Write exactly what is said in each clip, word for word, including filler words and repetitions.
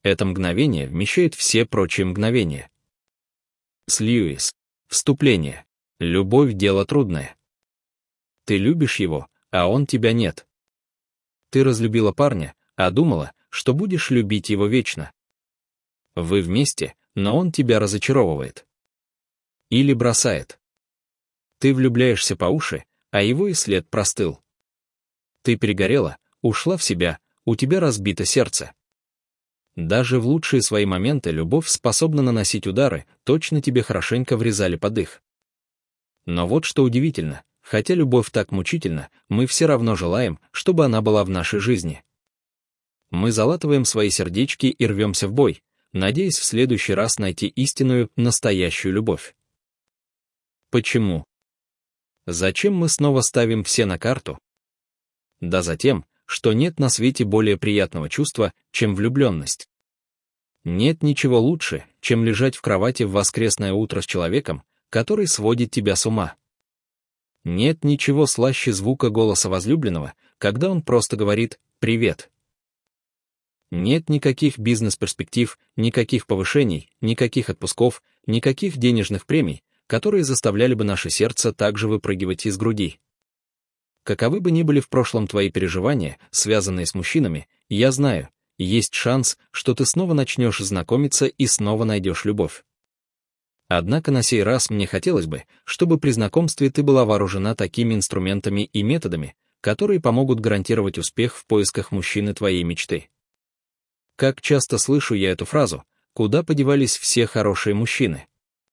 Это мгновение вмещает все прочие мгновения. С Льюис. Вступление. Любовь — дело трудное. Ты любишь его, а он тебя нет. Ты разлюбила парня, а думала, что будешь любить его вечно. Вы вместе, но он тебя разочаровывает. Или бросает. Ты влюбляешься по уши, а его и след простыл. Ты перегорела, ушла в себя, у тебя разбито сердце. Даже в лучшие свои моменты любовь способна наносить удары, точно тебе хорошенько врезали под дых. Но вот что удивительно, хотя любовь так мучительна, мы все равно желаем, чтобы она была в нашей жизни. Мы залатываем свои сердечки и рвемся в бой, надеясь в следующий раз найти истинную, настоящую любовь. Почему? Зачем мы снова ставим все на карту? Да затем, что нет на свете более приятного чувства, чем влюбленность. Нет ничего лучше, чем лежать в кровати в воскресное утро с человеком, который сводит тебя с ума. Нет ничего слаще звука голоса возлюбленного, когда он просто говорит «привет». Нет никаких бизнес-перспектив, никаких повышений, никаких отпусков, никаких денежных премий, которые заставляли бы наше сердце также выпрыгивать из груди. Каковы бы ни были в прошлом твои переживания, связанные с мужчинами, я знаю, есть шанс, что ты снова начнешь знакомиться и снова найдешь любовь. Однако на сей раз мне хотелось бы, чтобы при знакомстве ты была вооружена такими инструментами и методами, которые помогут гарантировать успех в поисках мужчины твоей мечты. Как часто слышу я эту фразу: «Куда подевались все хорошие мужчины?»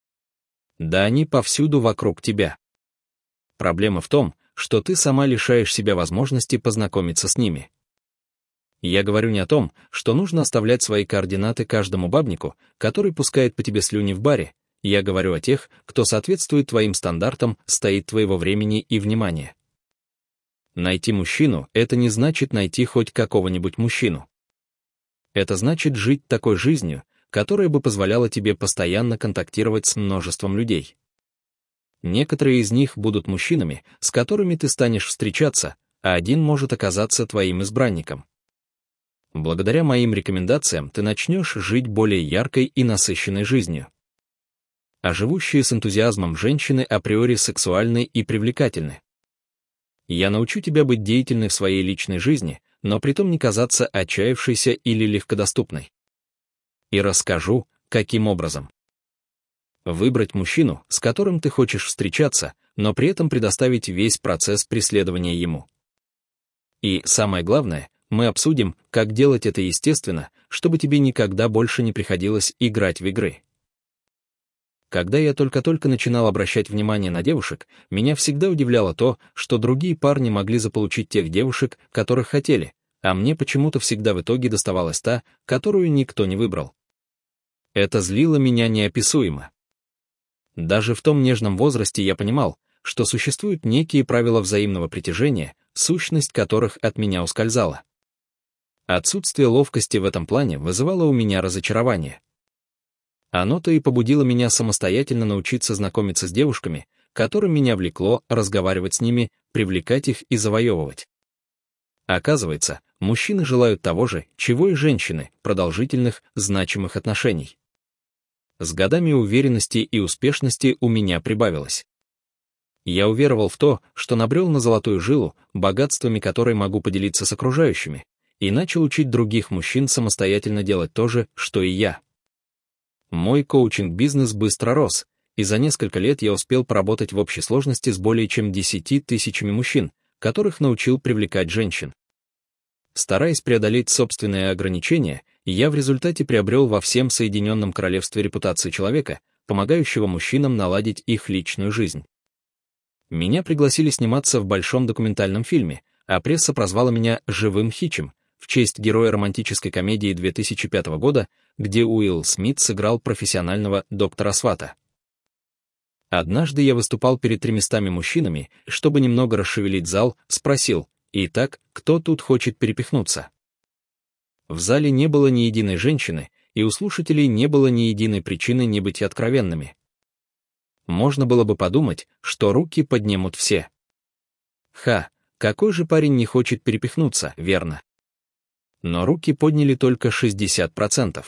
Да они повсюду вокруг тебя. Проблема в том, что ты сама лишаешь себя возможности познакомиться с ними. Я говорю не о том, что нужно оставлять свои координаты каждому бабнику, который пускает по тебе слюни в баре. Я говорю о тех, кто соответствует твоим стандартам, стоит твоего времени и внимания. Найти мужчину — это не значит найти хоть какого-нибудь мужчину. Это значит жить такой жизнью, которая бы позволяла тебе постоянно контактировать с множеством людей. Некоторые из них будут мужчинами, с которыми ты станешь встречаться, а один может оказаться твоим избранником. Благодаря моим рекомендациям ты начнешь жить более яркой и насыщенной жизнью. А живущие с энтузиазмом женщины априори сексуальны и привлекательны. Я научу тебя быть деятельной в своей личной жизни, но притом не казаться отчаявшейся или легкодоступной. И расскажу, каким образом. Выбрать мужчину, с которым ты хочешь встречаться, но при этом предоставить весь процесс преследования ему. И, самое главное, мы обсудим, как делать это естественно, чтобы тебе никогда больше не приходилось играть в игры. Когда я только-только начинал обращать внимание на девушек, меня всегда удивляло то, что другие парни могли заполучить тех девушек, которых хотели, а мне почему-то всегда в итоге доставалась та, которую никто не выбрал. Это злило меня неописуемо. Даже в том нежном возрасте я понимал, что существуют некие правила взаимного притяжения, сущность которых от меня ускользала. Отсутствие ловкости в этом плане вызывало у меня разочарование. Оно-то и побудило меня самостоятельно научиться знакомиться с девушками, которым меня влекло разговаривать с ними, привлекать их и завоевывать. Оказывается, мужчины желают того же, чего и женщины, продолжительных, значимых отношений. С годами уверенности и успешности у меня прибавилось. Я уверовал в то, что набрел на золотую жилу, богатствами которой могу поделиться с окружающими, и начал учить других мужчин самостоятельно делать то же, что и я. Мой коучинг-бизнес быстро рос, и за несколько лет я успел поработать в общей сложности с более чем десятью тысячами мужчин, которых научил привлекать женщин. Стараясь преодолеть собственные ограничения, я в результате приобрел во всем Соединенном Королевстве репутацию человека, помогающего мужчинам наладить их личную жизнь. Меня пригласили сниматься в большом документальном фильме, а пресса прозвала меня «живым хичем», в честь героя романтической комедии две тысячи пятого года, где Уилл Смит сыграл профессионального доктора Свата. Однажды я выступал перед тремястами мужчинами, чтобы немного расшевелить зал, спросил: «Итак, кто тут хочет перепихнуться?» В зале не было ни единой женщины, и у слушателей не было ни единой причины не быть откровенными. Можно было бы подумать, что руки поднимут все. Ха, какой же парень не хочет перепихнуться, верно? но руки подняли только шестьдесят процентов.